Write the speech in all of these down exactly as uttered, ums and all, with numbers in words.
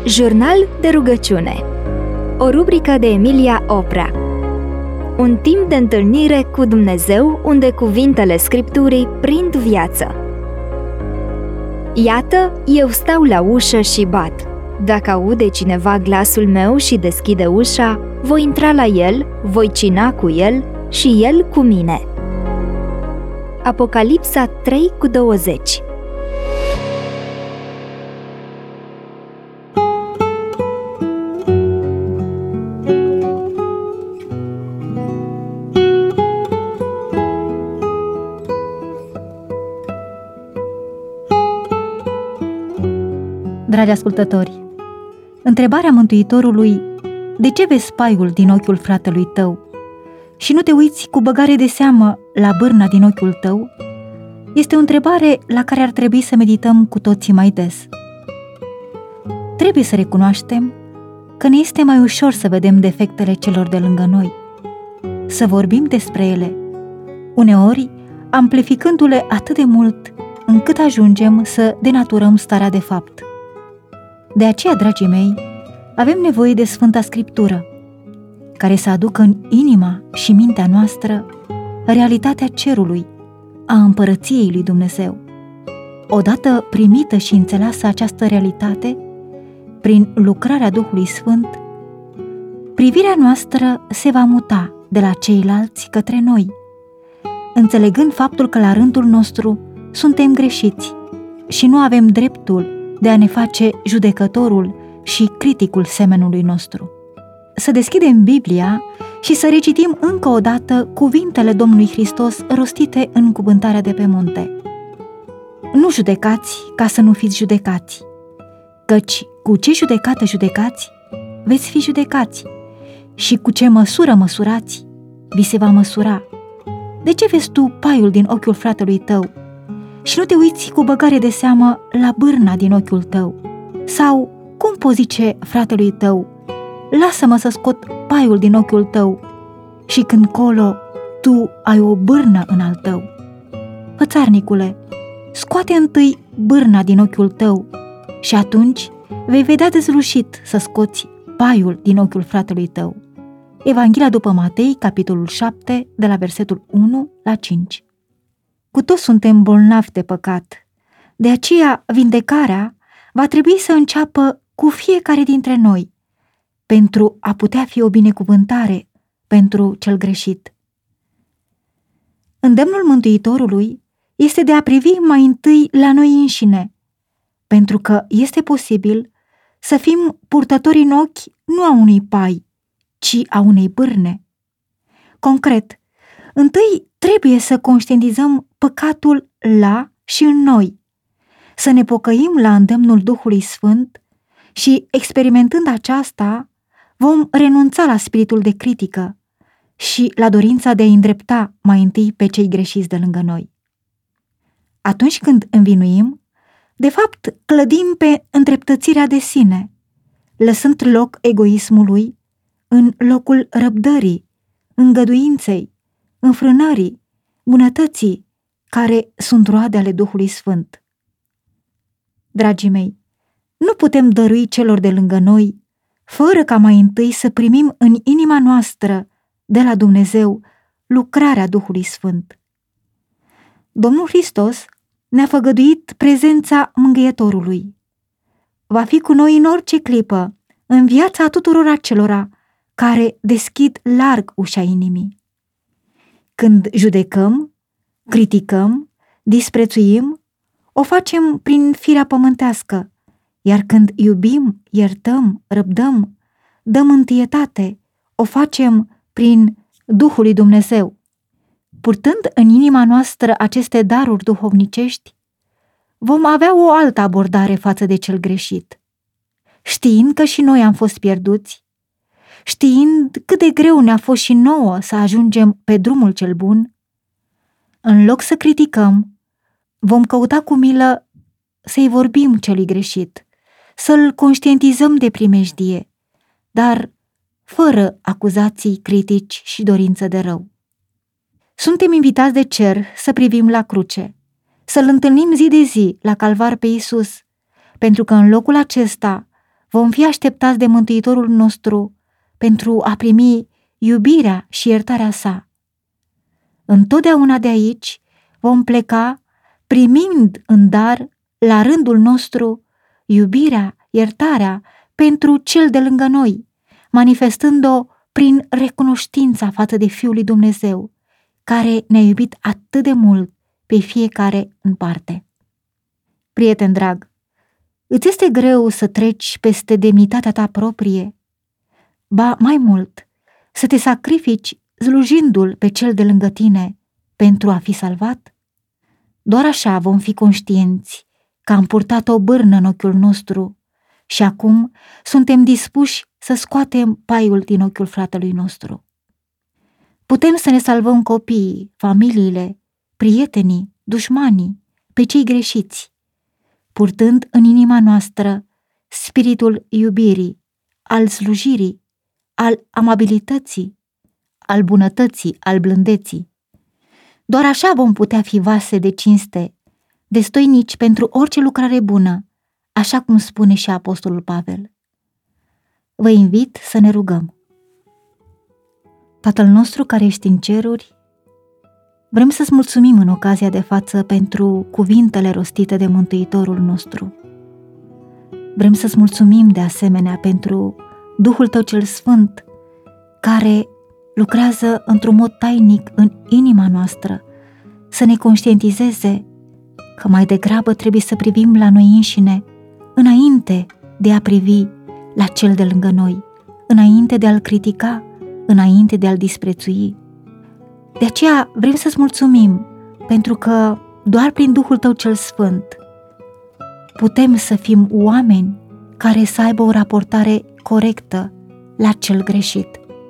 Jurnal de rugăciune. O rubrică de Emilia Oprea. Un timp de întâlnire cu Dumnezeu unde cuvintele Scripturii prind viață. Iată, eu stau la ușă și bat. Dacă aude cineva glasul meu și deschide ușa, voi intra la el, voi cina cu el și el cu mine. Apocalipsa trei cu douăzeci. Dragi ascultători, întrebarea Mântuitorului, de ce vezi paiul din ochiul fratelui tău și nu te uiți cu băgare de seamă la bârna din ochiul tău, este o întrebare la care ar trebui să medităm cu toții mai des. Trebuie să recunoaștem că ne este mai ușor să vedem defectele celor de lângă noi, să vorbim despre ele, uneori amplificându-le atât de mult încât ajungem să denaturăm starea de fapt. De aceea, dragii mei, avem nevoie de Sfânta Scriptură, care să aducă în inima și mintea noastră realitatea cerului, a împărăției lui Dumnezeu. Odată primită și înțeleasă această realitate, prin lucrarea Duhului Sfânt, privirea noastră se va muta de la ceilalți către noi, înțelegând faptul că la rândul nostru suntem greșiți și nu avem dreptul de a ne face judecătorul și criticul semenului nostru. Să deschidem Biblia și să recitim încă o dată cuvintele Domnului Hristos rostite în cuvântarea de pe munte. Nu judecați ca să nu fiți judecați, căci cu ce judecată judecați, veți fi judecați, și cu ce măsură măsurați, vi se va măsura. De ce vezi tu paiul din ochiul fratelui tău și nu te uiți cu băgare de seamă la bârna din ochiul tău? Sau cum poți zice fratelui tău, lasă-mă să scot paiul din ochiul tău, și când colo tu ai o bârnă în al tău? Fățarnicule, scoate întâi bârna din ochiul tău și atunci vei vedea dezlușit să scoți paiul din ochiul fratelui tău. Evanghelia după Matei, capitolul șapte, de la versetul unu la cinci. Cu toți suntem bolnavi de păcat, de aceea vindecarea va trebui să înceapă cu fiecare dintre noi, pentru a putea fi o binecuvântare pentru cel greșit. Îndemnul Mântuitorului este de a privi mai întâi la noi înșine, pentru că este posibil să fim purtători în ochi nu a unui pai, ci a unei bârne. Concret, întâi trebuie să conștientizăm păcatul la și în noi, să ne pocăim la îndemnul Duhului Sfânt și, experimentând aceasta, vom renunța la spiritul de critică și la dorința de a îndrepta mai întâi pe cei greșiți de lângă noi. Atunci când învinuim, de fapt clădim pe îndreptățirea de sine, lăsând loc egoismului în locul răbdării, îngăduinței, înfrânării, bunătății, care sunt roade ale Duhului Sfânt. Dragii mei, nu putem dărui celor de lângă noi fără ca mai întâi să primim în inima noastră de la Dumnezeu lucrarea Duhului Sfânt. Domnul Hristos ne-a făgăduit prezența Mângâietorului. Va fi cu noi în orice clipă, în viața tuturor acelora care deschid larg ușa inimii. Când judecăm, criticăm, disprețuim, o facem prin firea pământească, iar când iubim, iertăm, răbdăm, dăm întâietate, o facem prin Duhul lui Dumnezeu. Purtând în inima noastră aceste daruri duhovnicești, vom avea o altă abordare față de cel greșit. Știind că și noi am fost pierduți, știind cât de greu ne-a fost și nouă să ajungem pe drumul cel bun, în loc să criticăm, vom căuta cu milă să-i vorbim celui greșit, să-l conștientizăm de primejdie, dar fără acuzații, critici și dorință de rău. Suntem invitați de cer să privim la cruce, să-L întâlnim zi de zi la calvar pe Iisus, pentru că în locul acesta vom fi așteptați de Mântuitorul nostru pentru a primi iubirea și iertarea sa. Întotdeauna de aici vom pleca primind în dar, la rândul nostru, iubirea, iertarea pentru cel de lângă noi, manifestând-o prin recunoștința față de Fiul lui Dumnezeu, care ne-a iubit atât de mult pe fiecare în parte. Prieten drag, îți este greu să treci peste demnitatea ta proprie? Ba mai mult, să te sacrifici slujindu-l pe cel de lângă tine pentru a fi salvat? Doar așa vom fi conștienți că am purtat o bârnă în ochiul nostru și acum suntem dispuși să scoatem paiul din ochiul fratelui nostru. Putem să ne salvăm copiii, familiile, prietenii, dușmanii, pe cei greșiți, purtând în inima noastră spiritul iubirii, al slujirii, al amabilității, al bunătății, al blândeții. Doar așa vom putea fi vase de cinste, destoinici pentru orice lucrare bună, așa cum spune și Apostolul Pavel. Vă invit să ne rugăm. Tatăl nostru care ești în ceruri, vrem să-ți mulțumim în ocazia de față pentru cuvintele rostite de Mântuitorul nostru. Vrem să-ți mulțumim de asemenea pentru Duhul Tău cel Sfânt, care lucrează într-un mod tainic în inima noastră, să ne conștientizeze că mai degrabă trebuie să privim la noi înșine, înainte de a privi la cel de lângă noi, înainte de a-l critica, înainte de a-l disprețui. De aceea vrem să-ți mulțumim, pentru că doar prin Duhul Tău cel Sfânt putem să fim oameni care să aibă o raportare corectă la cel greșit.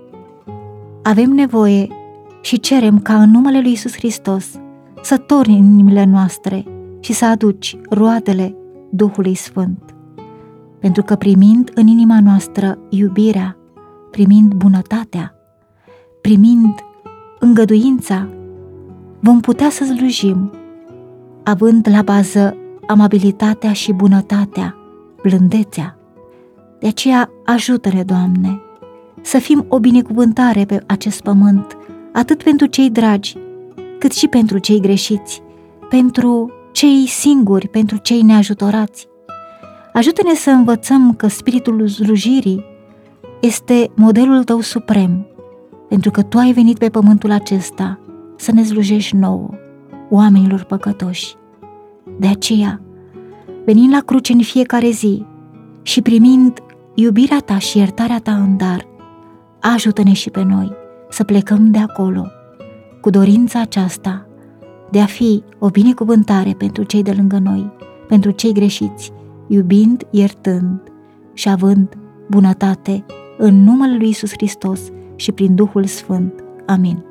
Avem nevoie și cerem ca în numele lui Iisus Hristos să torni în inimile noastre și să aduci roadele Duhului Sfânt. Pentru că primind în inima noastră iubirea, primind bunătatea, primind îngăduința, vom putea să slujim, având la bază amabilitatea și bunătatea, blândețea. De aceea ajută-ne, Doamne, să fim o binecuvântare pe acest pământ, atât pentru cei dragi, cât și pentru cei greșiți, pentru cei singuri, pentru cei neajutorați. Ajută-ne să învățăm că spiritul slujirii este modelul Tău suprem, pentru că Tu ai venit pe pământul acesta să ne slujești nouă, oamenilor păcătoși. De aceea, venind la cruce în fiecare zi și primind iubirea Ta și iertarea Ta în dar, ajută-ne și pe noi să plecăm de acolo cu dorința aceasta de a fi o binecuvântare pentru cei de lângă noi, pentru cei greșiți, iubind, iertând și având bunătate în numele lui Iisus Hristos și prin Duhul Sfânt. Amin.